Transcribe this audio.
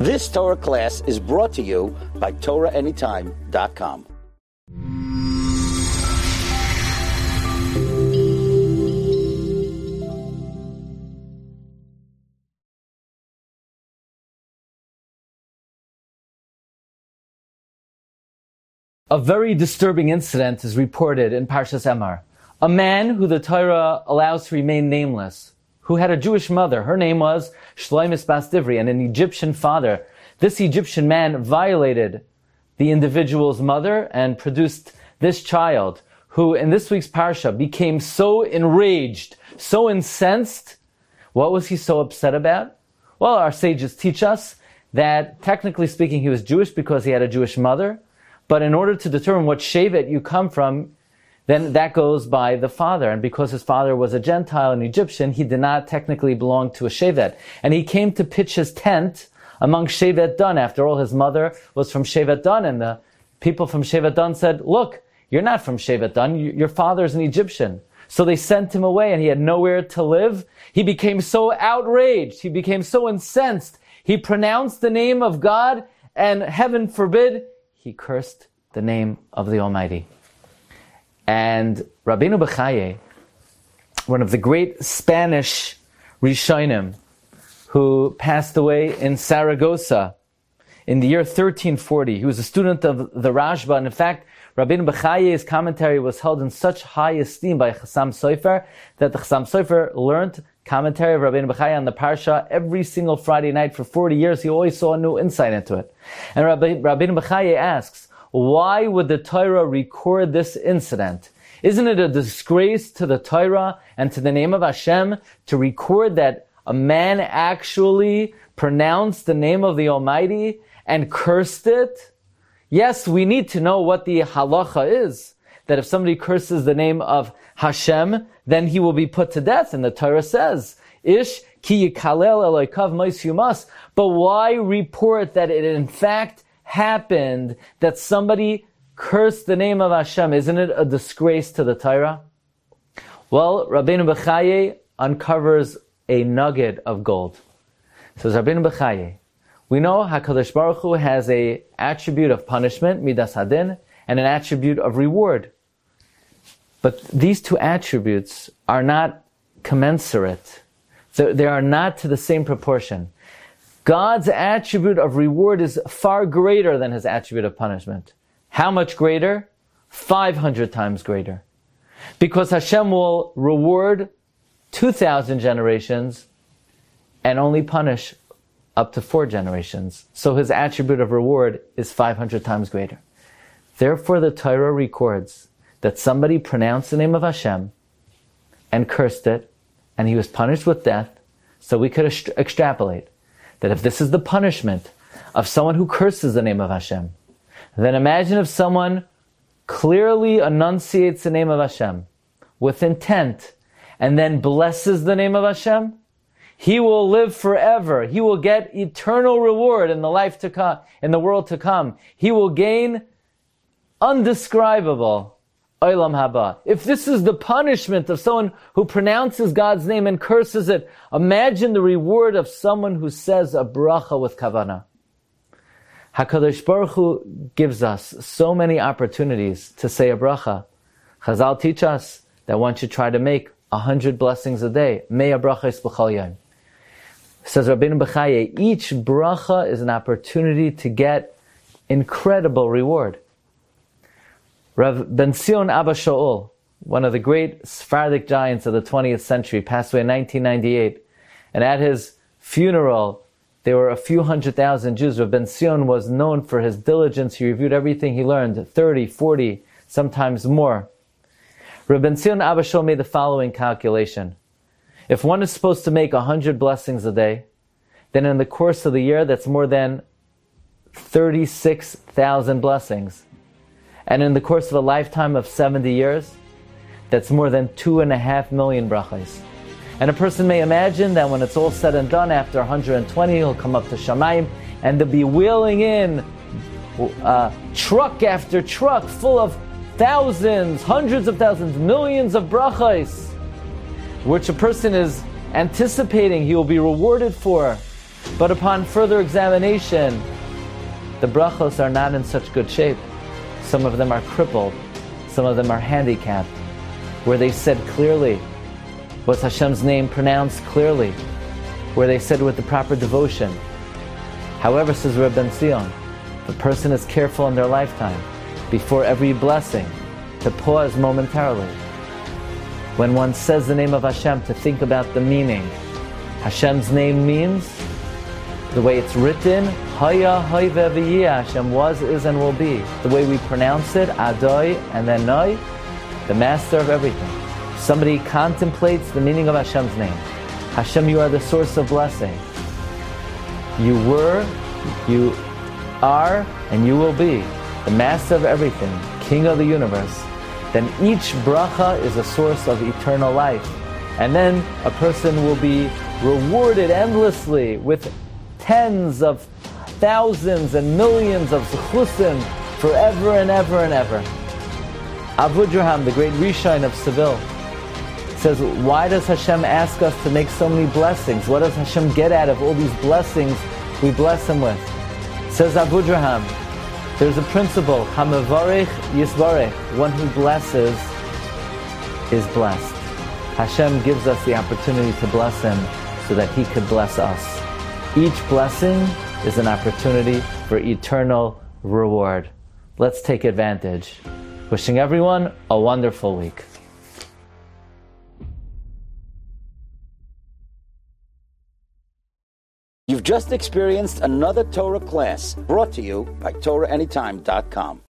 This Torah class is brought to you by TorahAnytime.com. A very disturbing incident is reported in Parshas Emor. A man who the Torah allows to remain nameless, who had a Jewish mother. Her name was Shloimis Bas Divri, and an Egyptian father. This Egyptian man violated the individual's mother and produced this child, who in this week's Parsha became so enraged, so incensed. What was he so upset about? Well, our sages teach us that technically speaking he was Jewish because he had a Jewish mother. But in order to determine what shevet you come from, then that goes by the father. And because his father was a Gentile, an Egyptian, he did not technically belong to a shevet. And he came to pitch his tent among Shevet Dan. After all, his mother was from Shevet Dan, and the people from Shevet Dan said, look, you're not from Shevet Dan, your father's an Egyptian. So they sent him away, and he had nowhere to live. He became so outraged, he became so incensed, he pronounced the name of God, and heaven forbid, he cursed the name of the Almighty. And Rabbeinu Bechaye, one of the great Spanish Rishonim, who passed away in Saragossa in the year 1340. He was a student of the Rashba, and in fact, Rabbeinu Bechaye's commentary was held in such high esteem by Chassam Sofer that the Chassam Sofer learned commentary of Rabbeinu Bechaye on the Parsha every single Friday night for 40 years. He always saw a new insight into it. And Rabbeinu Bechaye asks, why would the Torah record this incident? Isn't it a disgrace to the Torah and to the name of Hashem to record that a man actually pronounced the name of the Almighty and cursed it? Yes, we need to know what the halacha is, that if somebody curses the name of Hashem, then he will be put to death. And the Torah says, Ish ki yikalel elokav mos yumas. But why report that it in fact happened, that somebody cursed the name of Hashem? Isn't it a disgrace to the Torah? Well, Rabbeinu Bechaye uncovers a nugget of gold. Says Rabbeinu Bechaye, we know HaKadosh Baruch Hu has an attribute of punishment, midas hadin, and an attribute of reward. But these two attributes are not commensurate. They are not to the same proportion. God's attribute of reward is far greater than his attribute of punishment. How much greater? 500 times greater. Because Hashem will reward 2,000 generations and only punish up to 4 generations. So his attribute of reward is 500 times greater. Therefore the Torah records that somebody pronounced the name of Hashem and cursed it, and he was punished with death. So we could extrapolate that if this is the punishment of someone who curses the name of Hashem, then imagine if someone clearly enunciates the name of Hashem with intent and then blesses the name of Hashem, he will live forever. He will get eternal reward in the life to come, in the world to come. He will gain undescribable Olam Haba. If this is the punishment of someone who pronounces God's name and curses it, imagine the reward of someone who says a bracha with kavanah. HaKadosh Baruch Hu gives us so many opportunities to say a bracha. Chazal teach us that one should try to make 100 blessings a day. Mea brachos b'chol yom. Says Rabbeinu Bechaye, each bracha is an opportunity to get incredible reward. Rav Ben Zion Abba Shaul, one of the great Sephardic giants of the 20th century, passed away in 1998. And at his funeral, there were a few 100,000 Jews. Rav Ben Zion was known for his diligence. He reviewed everything he learned, 30, 40, sometimes more. Rav Ben Zion Abba Shaul made the following calculation. If one is supposed to make 100 blessings a day, then in the course of the year, that's more than 36,000 blessings. And in the course of a lifetime of 70 years, that's more than 2.5 million brachos. And a person may imagine that when it's all said and done, after 120, he'll come up to Shamayim, and they'll be wheeling in truck after truck full of thousands, hundreds of thousands, millions of brachos, which a person is anticipating he will be rewarded for. But upon further examination, the brachos are not in such good shape. Some of them are crippled, some of them are handicapped. Where they said clearly, was Hashem's name pronounced clearly? Where they said with the proper devotion? However, says Reb Ben Zion, if a person is careful in their lifetime, before every blessing, to pause momentarily. When one says the name of Hashem, to think about the meaning. Hashem's name means, the way it's written, Haya, Hayve, V'yeh, Hashem was, is, and will be. The way we pronounce it, Adoi, and then Noi, the master of everything. Somebody contemplates the meaning of Hashem's name. Hashem, you are the source of blessing. You were, you are, and you will be the master of everything, king of the universe. Then each bracha is a source of eternal life. And then a person will be rewarded endlessly with tens of thousands and millions of zechusim forever and ever and ever. Avudraham, the great Rishon of Seville, says, why does Hashem ask us to make so many blessings? What does Hashem get out of all these blessings we bless Him with? Says Avudraham, there's a principle, Hamavarech Yisvarech, one who blesses is blessed. Hashem gives us the opportunity to bless Him so that He could bless us. Each blessing is an opportunity for eternal reward. Let's take advantage. Wishing everyone a wonderful week. You've just experienced another Torah class brought to you by TorahAnytime.com.